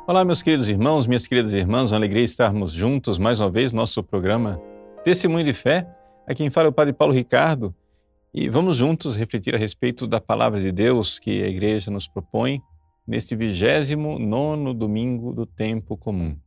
Olá, meus queridos irmãos, minhas queridas irmãs, uma alegria estarmos juntos mais uma vez no nosso programa Testemunho de Fé. Aqui quem fala é o Padre Paulo Ricardo e vamos juntos refletir a respeito da Palavra de Deus que a Igreja nos propõe neste 29º domingo do tempo comum.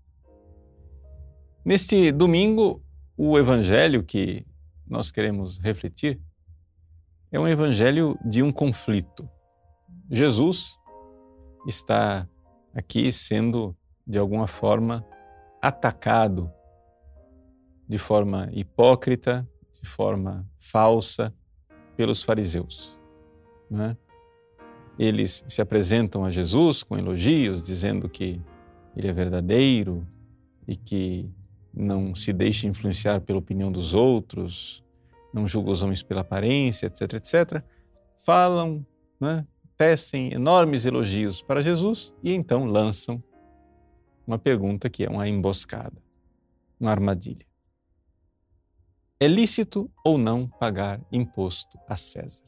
Neste domingo, o Evangelho que nós queremos refletir é um Evangelho de um conflito. Jesus está aqui sendo, de alguma forma, atacado de forma hipócrita, de forma falsa pelos fariseus, né? Eles se apresentam a Jesus com elogios, dizendo que ele é verdadeiro e que não se deixa influenciar pela opinião dos outros, não julga os homens pela aparência, etc, etc. Falam, né? Tecem enormes elogios para Jesus e então lançam uma pergunta que é uma emboscada, uma armadilha. É lícito ou não pagar imposto a César?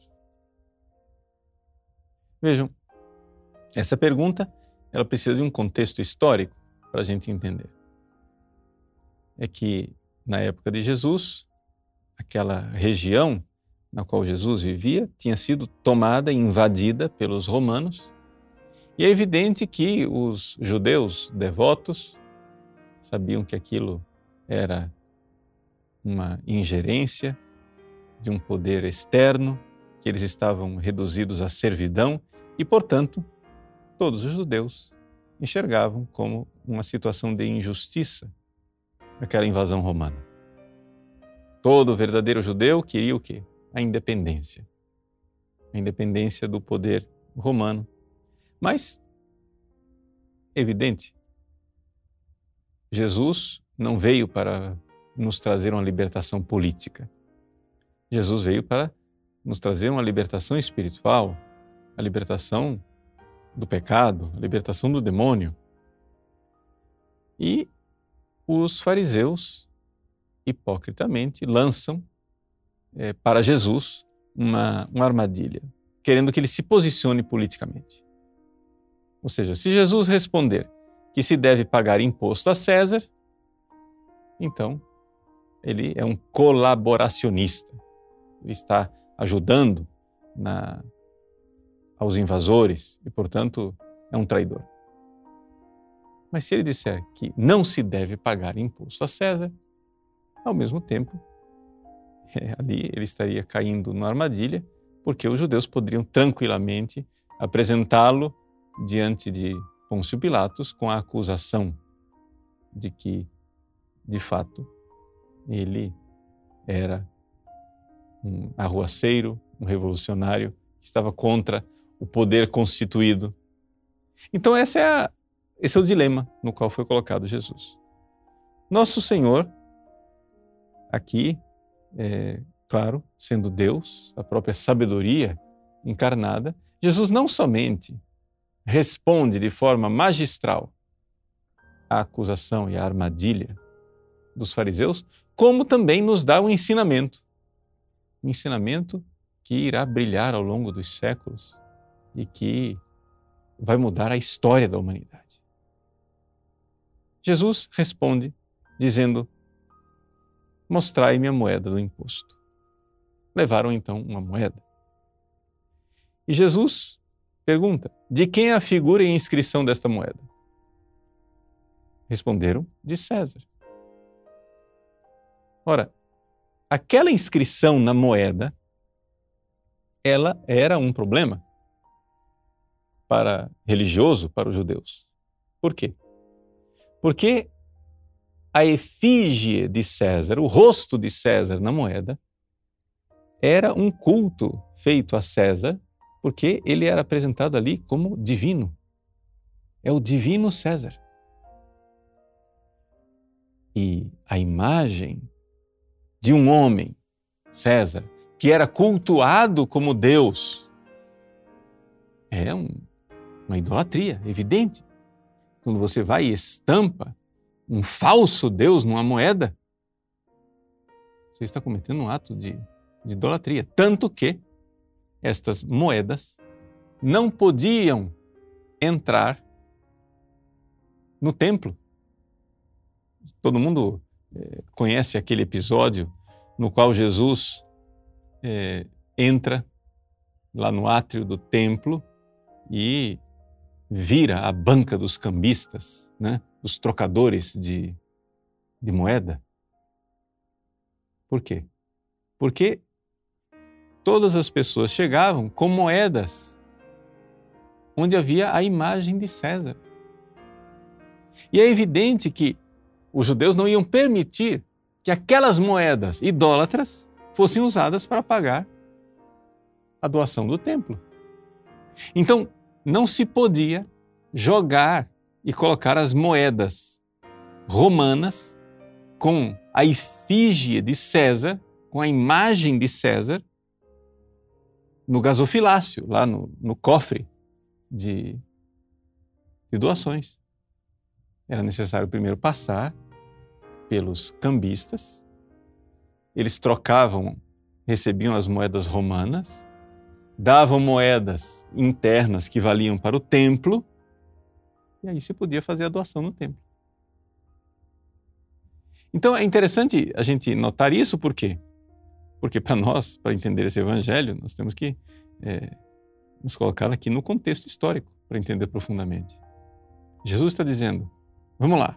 Vejam, essa pergunta ela precisa de um contexto histórico para a gente entender. É que na época de Jesus, aquela região na qual Jesus vivia tinha sido tomada e invadida pelos romanos. E é evidente que os judeus devotos sabiam que aquilo era uma ingerência de um poder externo, que eles estavam reduzidos à servidão e, portanto, todos os judeus enxergavam como uma situação de injustiça aquela invasão romana. Todo verdadeiro judeu queria o quê? A independência do poder romano. Mas, evidente, Jesus não veio para nos trazer uma libertação política. Jesus veio para nos trazer uma libertação espiritual, a libertação do pecado, a libertação do demônio. E os fariseus, hipocritamente, lançam para Jesus uma armadilha, querendo que ele se posicione politicamente. Ou seja, se Jesus responder que se deve pagar imposto a César, então ele é um colaboracionista. Ele está ajudando aos invasores e, portanto, é um traidor. Mas se ele disser que não se deve pagar imposto a César, ao mesmo tempo, ali ele estaria caindo numa armadilha, porque os judeus poderiam tranquilamente apresentá-lo diante de Pôncio Pilatos com a acusação de que, de fato, ele era um arruaceiro, um revolucionário que estava contra o poder constituído. Então esse é o dilema no qual foi colocado Jesus. Nosso Senhor, aqui, claro, sendo Deus, a própria sabedoria encarnada, Jesus não somente responde de forma magistral à acusação e à armadilha dos fariseus, como também nos dá um ensinamento que irá brilhar ao longo dos séculos e que vai mudar a história da humanidade. Jesus responde dizendo: mostrai-me a moeda do imposto. Levaram então uma moeda. E Jesus pergunta: de quem é a figura e a inscrição desta moeda? Responderam: de César. Ora, aquela inscrição na moeda, ela era um problema religioso para os judeus. Por quê? Porque a efígie de César, o rosto de César na moeda, era um culto feito a César, porque ele era apresentado ali como divino. É o divino César. E a imagem de um homem, César, que era cultuado como Deus, é uma idolatria evidente. Quando você vai e estampa um falso Deus numa moeda, você está cometendo um ato de idolatria. Tanto que estas moedas não podiam entrar no templo. Todo mundo conhece aquele episódio no qual Jesus entra lá no átrio do templo e vira a banca dos cambistas, né? Dos trocadores de moeda. Por quê? Porque todas as pessoas chegavam com moedas onde havia a imagem de César. E é evidente que os judeus não iam permitir que aquelas moedas idólatras fossem usadas para pagar a doação do templo. Então, não se podia jogar e colocar as moedas romanas com a efígie de César, com a imagem de César, no gasofilácio, lá no cofre de doações. Era necessário primeiro passar pelos cambistas, eles trocavam, recebiam as moedas romanas, davam moedas internas que valiam para o templo, e aí se podia fazer a doação no templo. Então é interessante a gente notar isso, por quê? Porque para nós, para entender esse evangelho, nós temos que nos colocar aqui no contexto histórico para entender profundamente. Jesus está dizendo, vamos lá,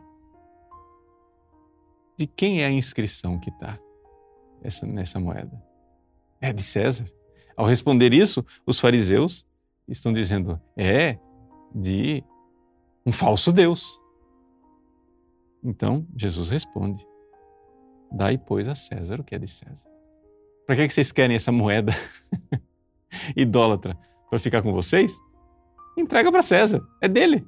de quem é a inscrição que está nessa moeda? É de César. Ao responder isso, os fariseus estão dizendo, é de um falso Deus. Então, Jesus responde, dai, pois, a César o que é de César. Para que vocês querem essa moeda idólatra? Para ficar com vocês? Entrega para César, é dele.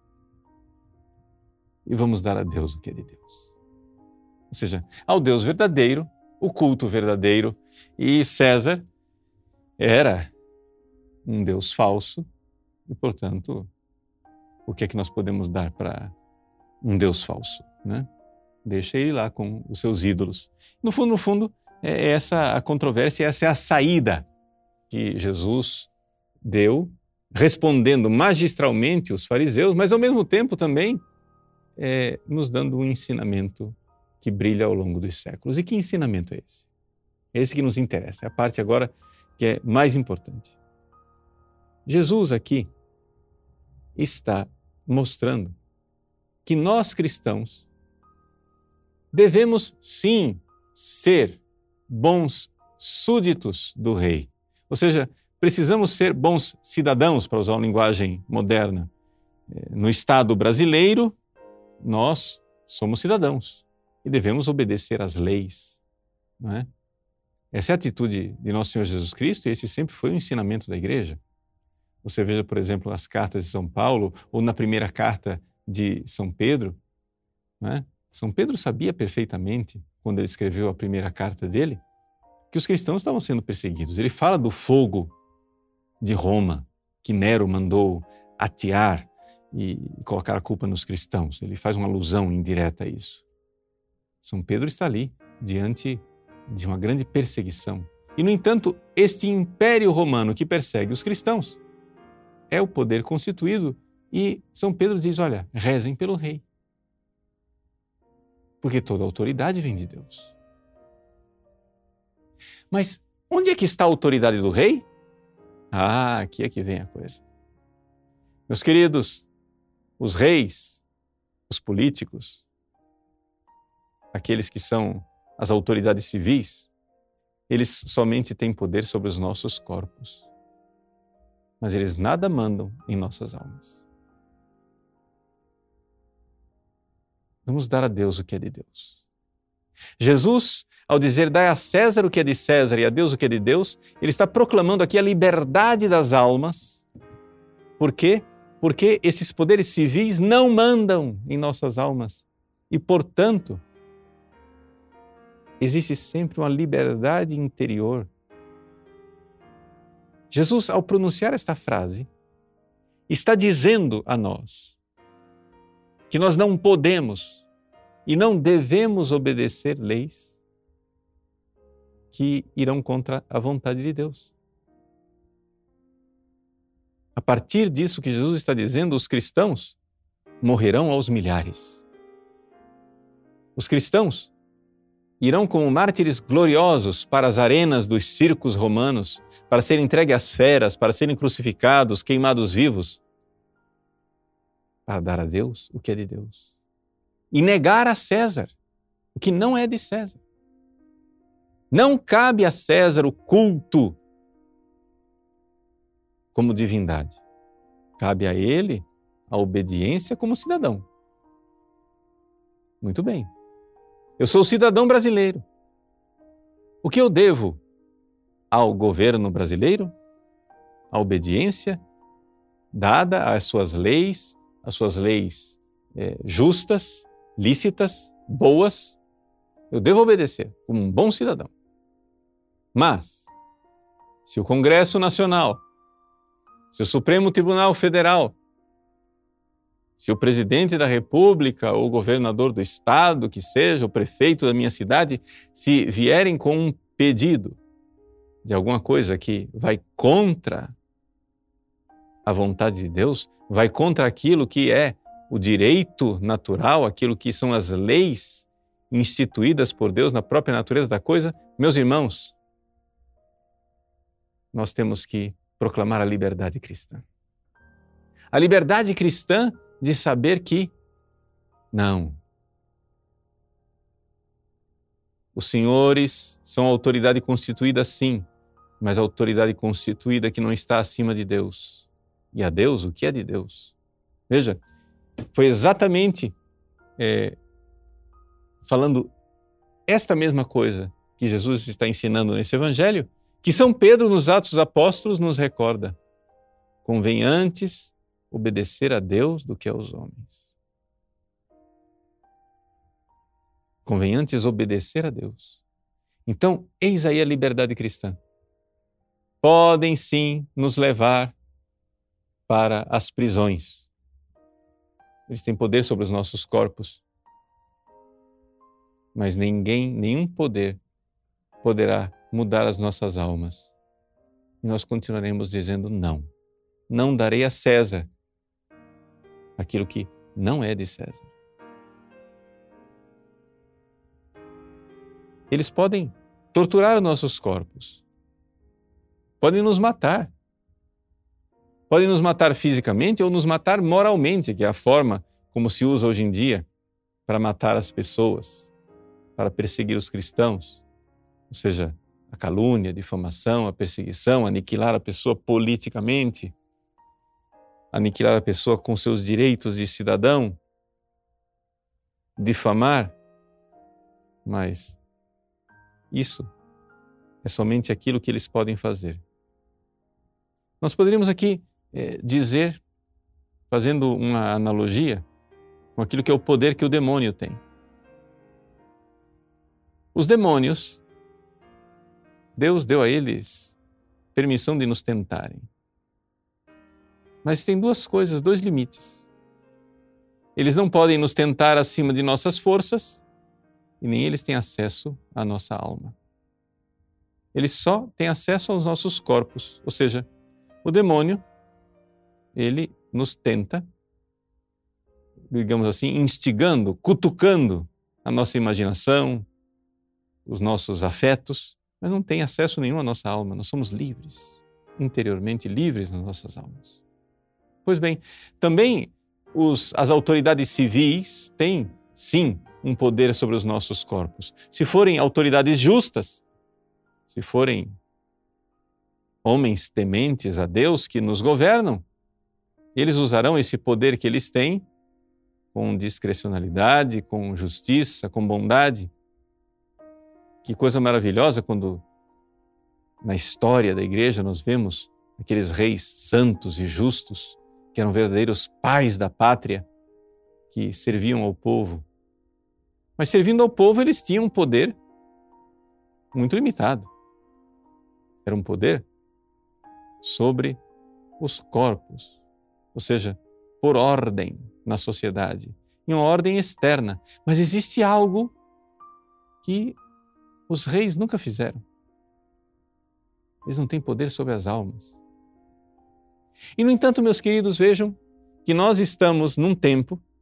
E vamos dar a Deus o que é de Deus. Ou seja, ao Deus verdadeiro, o culto verdadeiro, e César era um Deus falso, e, portanto, o que é que nós podemos dar para um Deus falso, né? Deixa ele lá com os seus ídolos. No fundo, é essa a controvérsia, essa é a saída que Jesus deu, respondendo magistralmente os fariseus, mas ao mesmo tempo também nos dando um ensinamento que brilha ao longo dos séculos. E que ensinamento é esse? É esse que nos interessa, é a parte agora que é mais importante. Jesus aqui está mostrando que nós cristãos devemos sim ser bons súditos do rei. Ou seja, precisamos ser bons cidadãos, para usar uma linguagem moderna. No Estado brasileiro, nós somos cidadãos e devemos obedecer às leis, não é? Essa é a atitude de nosso Senhor Jesus Cristo e esse sempre foi o ensinamento da igreja. Você veja, por exemplo, as cartas de São Paulo ou na primeira carta de São Pedro, não é? São Pedro sabia perfeitamente, quando ele escreveu a primeira carta dele, que os cristãos estavam sendo perseguidos. Ele fala do fogo de Roma, que Nero mandou atear e colocar a culpa nos cristãos. Ele faz uma alusão indireta a isso. São Pedro está ali, diante de uma grande perseguição. E, no entanto, este império romano que persegue os cristãos é o poder constituído e São Pedro diz, olha, rezem pelo rei. Porque toda autoridade vem de Deus. Mas onde é que está a autoridade do rei? Ah, aqui é que vem a coisa. Meus queridos, os reis, os políticos, aqueles que são as autoridades civis, eles somente têm poder sobre os nossos corpos. Mas eles nada mandam em nossas almas. Vamos dar a Deus o que é de Deus. Jesus, ao dizer, dai a César o que é de César e a Deus o que é de Deus, ele está proclamando aqui a liberdade das almas. Por quê? Porque esses poderes civis não mandam em nossas almas. E, portanto, existe sempre uma liberdade interior. Jesus, ao pronunciar esta frase, está dizendo a nós que nós não podemos e não devemos obedecer leis que irão contra a vontade de Deus. A partir disso que Jesus está dizendo, os cristãos morrerão aos milhares. Os cristãos irão como mártires gloriosos para as arenas dos circos romanos, para serem entregues às feras, para serem crucificados, queimados vivos, para dar a Deus o que é de Deus e negar a César o que não é de César. Não cabe a César o culto como divindade. Cabe a ele a obediência como cidadão. Muito bem. Eu sou cidadão brasileiro. O que eu devo ao governo brasileiro? A obediência dada às suas leis justas, lícitas, boas. Eu devo obedecer como um bom cidadão. Mas, se o Congresso Nacional, se o Supremo Tribunal Federal, se o presidente da República ou o governador do estado, que seja, o prefeito da minha cidade, se vierem com um pedido de alguma coisa que vai contra a vontade de Deus, vai contra aquilo que é o direito natural, aquilo que são as leis instituídas por Deus na própria natureza da coisa, meus irmãos, nós temos que proclamar a liberdade cristã. A liberdade cristã de saber que não. Os senhores são autoridade constituída, sim, mas a autoridade constituída que não está acima de Deus. E a Deus, o que é de Deus? Veja, foi exatamente falando esta mesma coisa que Jesus está ensinando nesse Evangelho, que São Pedro, nos Atos dos Apóstolos, nos recorda. Convém antes obedecer a Deus do que aos homens. Convém antes obedecer a Deus. Então, eis aí a liberdade cristã. Podem sim nos levar para as prisões. Eles têm poder sobre os nossos corpos. Mas nenhum poder poderá mudar as nossas almas. E nós continuaremos dizendo não. Não darei a César aquilo que não é de César. Eles podem torturar os nossos corpos. Podem nos matar. Podem nos matar fisicamente ou nos matar moralmente, que é a forma como se usa hoje em dia para matar as pessoas, para perseguir os cristãos. Ou seja, a calúnia, a difamação, a perseguição, aniquilar a pessoa politicamente, aniquilar a pessoa com seus direitos de cidadão, difamar. Mas isso é somente aquilo que eles podem fazer. Nós poderíamos aqui dizer, fazendo uma analogia, com aquilo que é o poder que o demônio tem. Os demônios, Deus deu a eles permissão de nos tentarem. Mas tem duas coisas, dois limites. Eles não podem nos tentar acima de nossas forças e nem eles têm acesso à nossa alma. Eles só têm acesso aos nossos corpos. Ou seja, o demônio, ele nos tenta, digamos assim, instigando, cutucando a nossa imaginação, os nossos afetos, mas não tem acesso nenhum à nossa alma. Nós somos livres, interiormente livres nas nossas almas. Pois bem, também as autoridades civis têm, sim, um poder sobre os nossos corpos. Se forem autoridades justas, se forem homens tementes a Deus que nos governam, eles usarão esse poder que eles têm com discricionalidade, com justiça, com bondade. Que coisa maravilhosa quando na história da igreja nós vemos aqueles reis santos e justos que eram verdadeiros pais da pátria, que serviam ao povo. Mas servindo ao povo eles tinham um poder muito limitado. Era um poder sobre os corpos, ou seja, por ordem na sociedade, em uma ordem externa. Mas existe algo que os reis nunca fizeram. Eles não têm poder sobre as almas. E, no entanto, meus queridos, vejam que nós estamos num tempo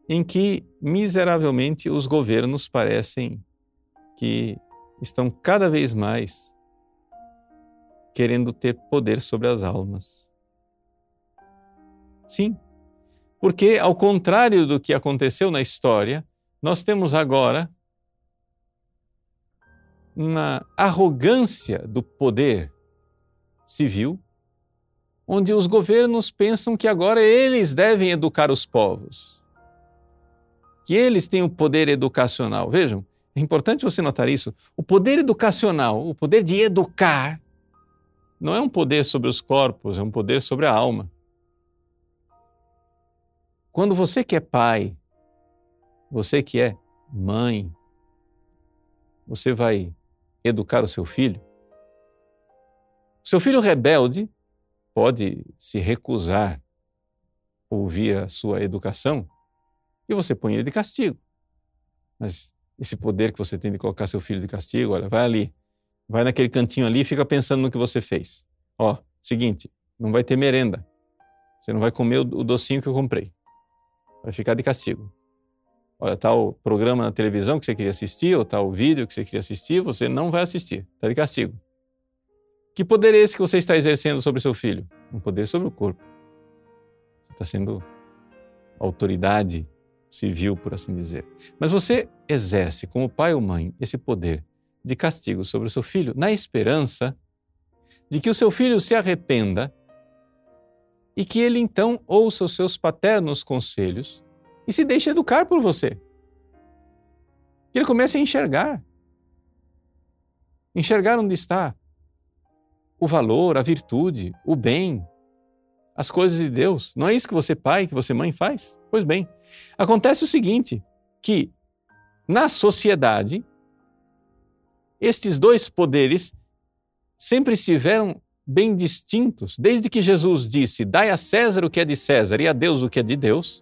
em que, miseravelmente, os governos parecem que estão cada vez mais querendo ter poder sobre as almas. Sim, porque, ao contrário do que aconteceu na história, nós temos agora uma arrogância do poder civil, onde os governos pensam que agora eles devem educar os povos, que eles têm o poder educacional. Vejam, é importante você notar isso. O poder educacional, o poder de educar, não é um poder sobre os corpos, é um poder sobre a alma. Quando você que é pai, você que é mãe, você vai educar o seu filho. O seu filho rebelde pode se recusar a ouvir a sua educação e você põe ele de castigo. Mas esse poder que você tem de colocar seu filho de castigo, olha, vai ali, vai naquele cantinho ali e fica pensando no que você fez. Ó, seguinte, não vai ter merenda. Você não vai comer o docinho que eu comprei. Vai ficar de castigo. Olha, tá o programa na televisão que você queria assistir, ou tá o vídeo que você queria assistir, você não vai assistir. Está de castigo. Que poder é esse que você está exercendo sobre seu filho? Um poder sobre o corpo. Você está sendo autoridade civil, por assim dizer. Mas você exerce, como pai ou mãe, esse poder de castigo sobre o seu filho, na esperança de que o seu filho se arrependa e que ele então ouça os seus paternos conselhos e se deixe educar por você. Que ele comece a enxergar onde está o valor, a virtude, o bem, as coisas de Deus. Não é isso que você pai, que você mãe faz? Pois bem, acontece o seguinte, que na sociedade, estes dois poderes sempre estiveram bem distintos, desde que Jesus disse, dai a César o que é de César e a Deus o que é de Deus.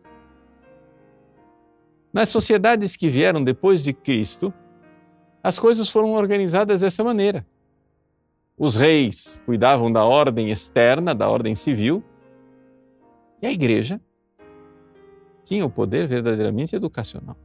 Nas sociedades que vieram depois de Cristo, as coisas foram organizadas dessa maneira. Os reis cuidavam da ordem externa, da ordem civil, e a igreja tinha o poder verdadeiramente educacional.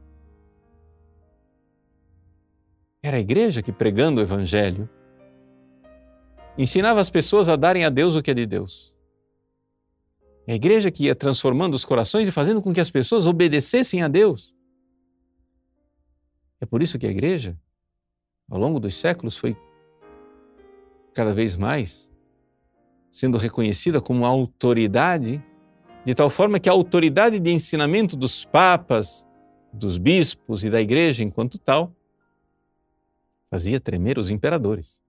Era a igreja que, pregando o evangelho, ensinava as pessoas a darem a Deus o que é de Deus. É a igreja que ia transformando os corações e fazendo com que as pessoas obedecessem a Deus. É por isso que a igreja, ao longo dos séculos, foi cada vez mais sendo reconhecida como autoridade, de tal forma que a autoridade de ensinamento dos papas, dos bispos e da igreja enquanto tal, fazia tremer os imperadores.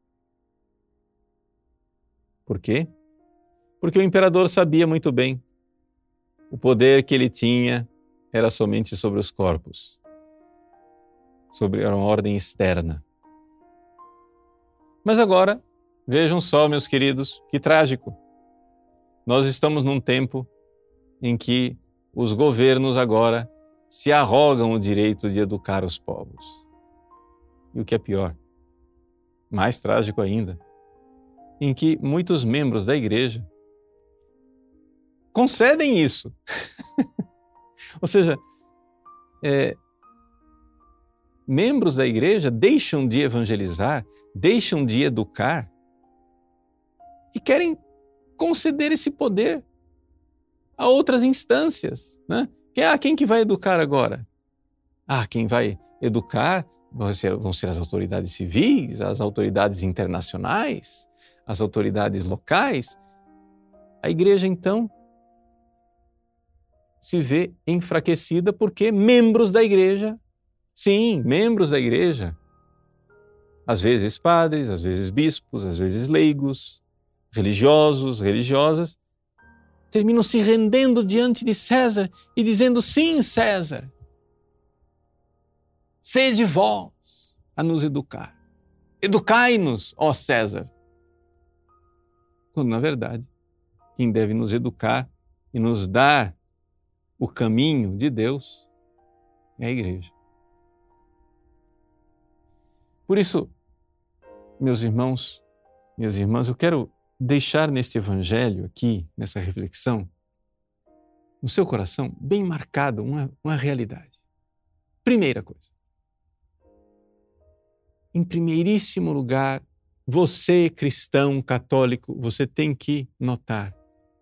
Por quê? Porque o imperador sabia muito bem, o poder que ele tinha era somente sobre os corpos, sobre uma ordem externa. Mas agora, vejam só, meus queridos, que trágico. Nós estamos num tempo em que os governos agora se arrogam o direito de educar os povos. E o que é pior, mais trágico ainda, em que muitos membros da igreja concedem isso. Ou seja, membros da igreja deixam de evangelizar, deixam de educar e querem conceder esse poder a outras instâncias, né? Quem que vai educar agora? Quem vai educar vão ser as autoridades civis, as autoridades internacionais, as autoridades locais. A igreja, então, se vê enfraquecida porque membros da igreja, sim, membros da igreja, às vezes padres, às vezes bispos, às vezes leigos, religiosos, religiosas, terminam se rendendo diante de César e dizendo, sim, César, sede vós a nos educar. Educai-nos, ó César. Quando, na verdade, quem deve nos educar e nos dar o caminho de Deus é a igreja. Por isso, meus irmãos, minhas irmãs, eu quero deixar neste evangelho aqui, nessa reflexão, no seu coração, bem marcado, uma realidade. Primeira coisa. Em primeiríssimo lugar, você, cristão, católico, você tem que notar: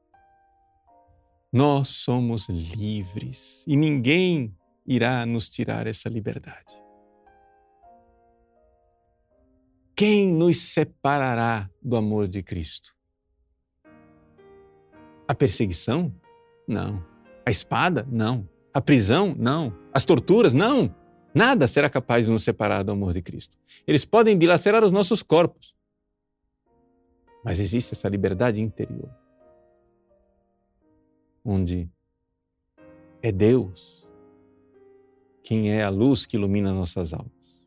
nós somos livres e ninguém irá nos tirar essa liberdade. Quem nos separará do amor de Cristo? A perseguição? Não. A espada? Não. A prisão? Não. As torturas? Não. Nada será capaz de nos separar do amor de Cristo. Eles podem dilacerar os nossos corpos, mas existe essa liberdade interior, onde é Deus quem é a luz que ilumina nossas almas.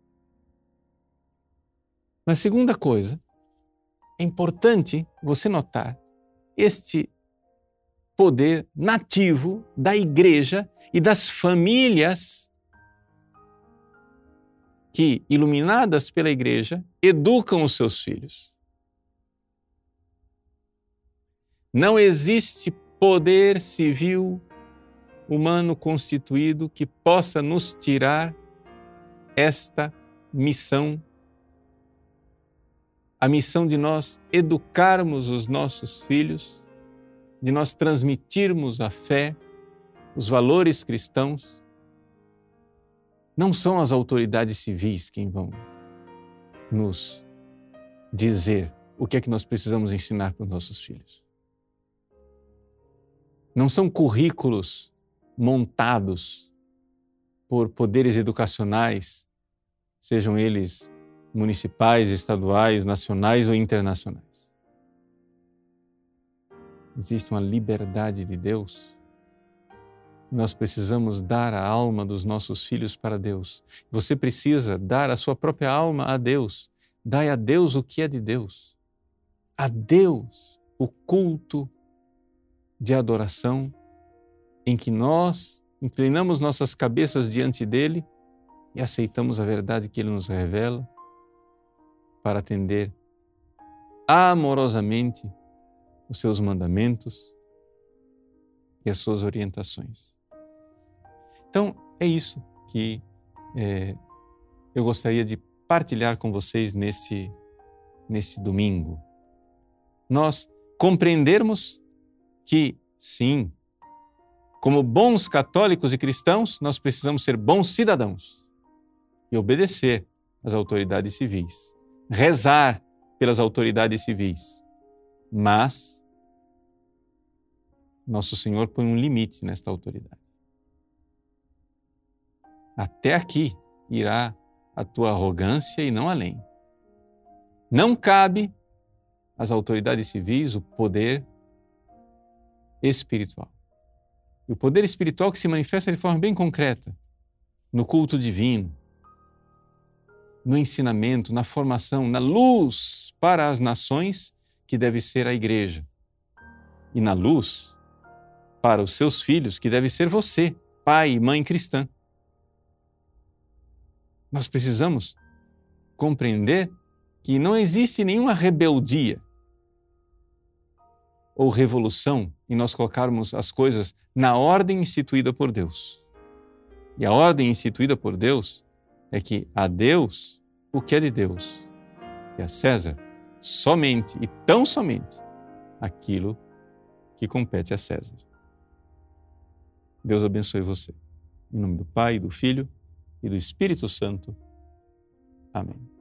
Mas segunda coisa, é importante você notar este poder nativo da igreja e das famílias que, iluminadas pela igreja, educam os seus filhos. Não existe poder civil humano constituído que possa nos tirar esta missão, a missão de nós educarmos os nossos filhos, de nós transmitirmos a fé, os valores cristãos. Não são as autoridades civis quem vão nos dizer o que é que nós precisamos ensinar para os nossos filhos. Não são currículos montados por poderes educacionais, sejam eles municipais, estaduais, nacionais ou internacionais. Existe uma liberdade de Deus. Nós precisamos dar a alma dos nossos filhos para Deus. Você precisa dar a sua própria alma a Deus. Dai a Deus o que é de Deus. A Deus o culto de adoração em que nós inclinamos nossas cabeças diante dele e aceitamos a verdade que ele nos revela para atender amorosamente os seus mandamentos e as suas orientações. Então, é isso que eu gostaria de partilhar com vocês nesse domingo. Nós compreendermos que, sim, como bons católicos e cristãos, nós precisamos ser bons cidadãos e obedecer às autoridades civis, rezar pelas autoridades civis, mas nosso Senhor põe um limite nesta autoridade. Até aqui irá a tua arrogância e não além. Não cabe às autoridades civis o poder espiritual. E o poder espiritual que se manifesta de forma bem concreta no culto divino, no ensinamento, na formação, na luz para as nações que deve ser a igreja e na luz para os seus filhos que deve ser você, pai e mãe cristã. Nós precisamos compreender que não existe nenhuma rebeldia ou revolução em nós colocarmos as coisas na ordem instituída por Deus. E a ordem instituída por Deus é que a Deus o que é de Deus e a César somente e tão somente aquilo que compete a César. Deus abençoe você. Em nome do Pai, do Filho e do Espírito Santo. Amém.